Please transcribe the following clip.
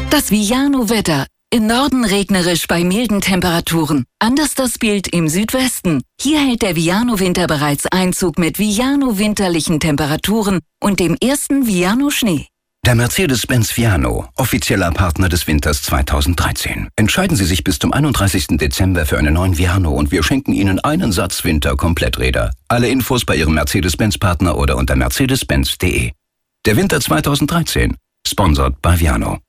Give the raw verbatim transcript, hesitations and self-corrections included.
Das Viano-Wetter. Im Norden regnerisch bei milden Temperaturen. Anders das Bild im Südwesten. Hier hält der Viano-Winter bereits Einzug mit Viano-winterlichen Temperaturen und dem ersten Viano-Schnee. Der Mercedes-Benz Viano, offizieller Partner des Winters zweitausenddreizehn. Entscheiden Sie sich bis zum einunddreißigsten Dezember für einen neuen Viano und wir schenken Ihnen einen Satz Winter-Kompletträder. Alle Infos bei Ihrem Mercedes-Benz-Partner oder unter mercedes benz punkt de. Der Winter zweitausenddreizehn, sponsored by Viano.